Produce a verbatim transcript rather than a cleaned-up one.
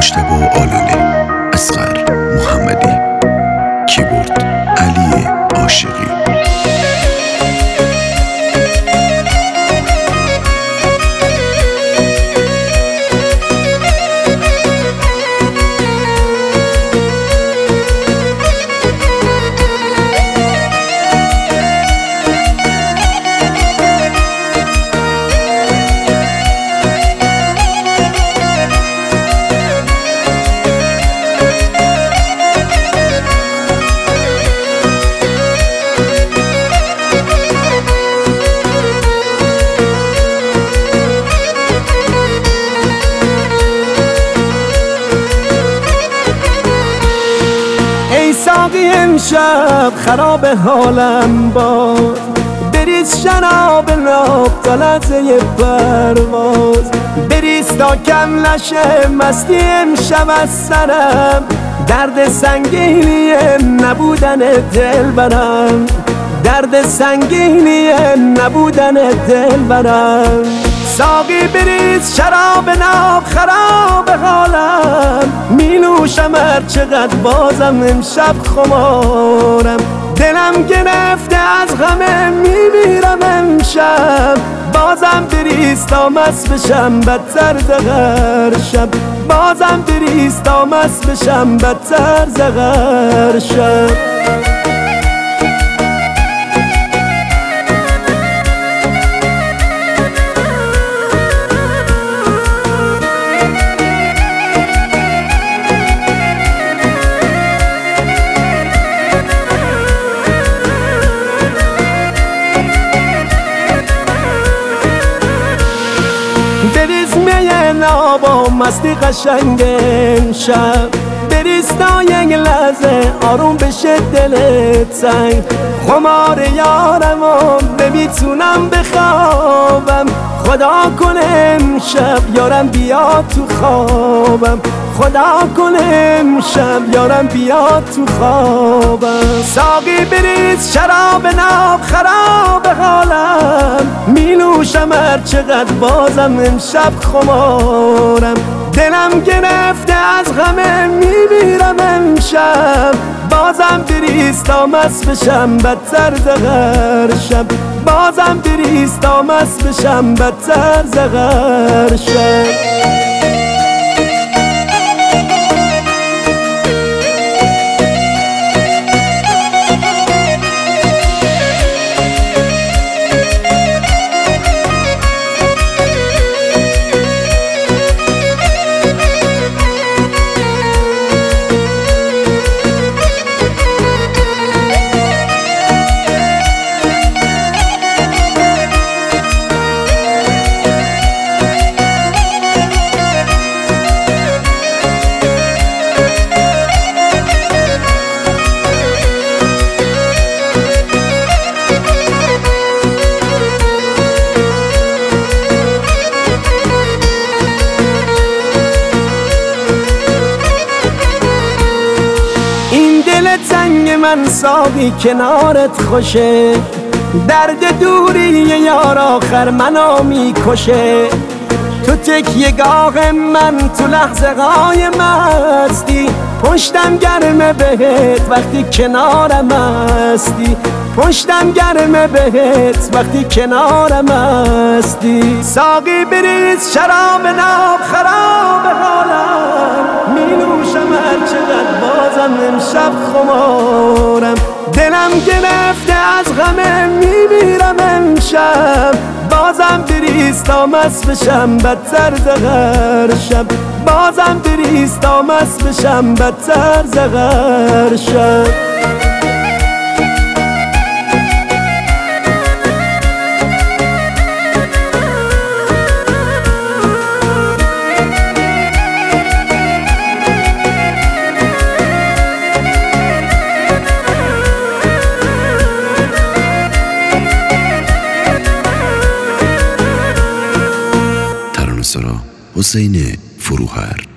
مجتبی آلونه، اصغر محمدی، کیبورد علی عاشقی. ساقی امشب خراب حالم باد، بریز شراب ناب تا لحظه پرواز، بریز تا کم نشه مستی امشب از سرم، درد سنگینی نبودن دلبرم، درد سنگینی نبودن دلبرم. ساقی بریز شراب ناب خراب حالم، می نوشم هر چقدر بازم امشب خمارم، دلم گرفته از غمه میمیرم امشب، بازم بریز تا مست بشم بدتر زغر شب، بازم بریز تا مست بشم بدتر زغر شب. بریز میه ناب و مستی قشنگ امشب، بریز تا یک لحظه آروم بشه دلت سنگ، خمار یارم و نمیتونم بخوابم، خدا کنه امشب یارم بیا تو خوابم، خدا کنه امشب یارم بیا تو خوابم. ساقی بریز شراب ناب خراب حالم، می نوشم هر چقدر بازم امشب خمارم، دلم گرفته از غمه میمیرم امشب، بازم بریز تا مست بشم بدتر زغر شب، بازم بریز تا مست بشم بدتر زغر شب. تنگ من ساقی کنارت خوشه، درد دوری یار آخر منو میکشه، تو تکیه گاه من تو لحظه های مستی، پشتم گرمه بهت وقتی کنارم هستی، پشتم گرمه بهت وقتی کنارم هستی. ساقی بریز شراب ناب خراب حالم، می نوشم هر چقدر بازم امشب خمارم، دلم گرفته از غمه میمیرم امشب، بازم بریز تا مست بشم بدتر زغر شب، بازم بریز تا مست بشم بدتر زغر شب. حسین فروهر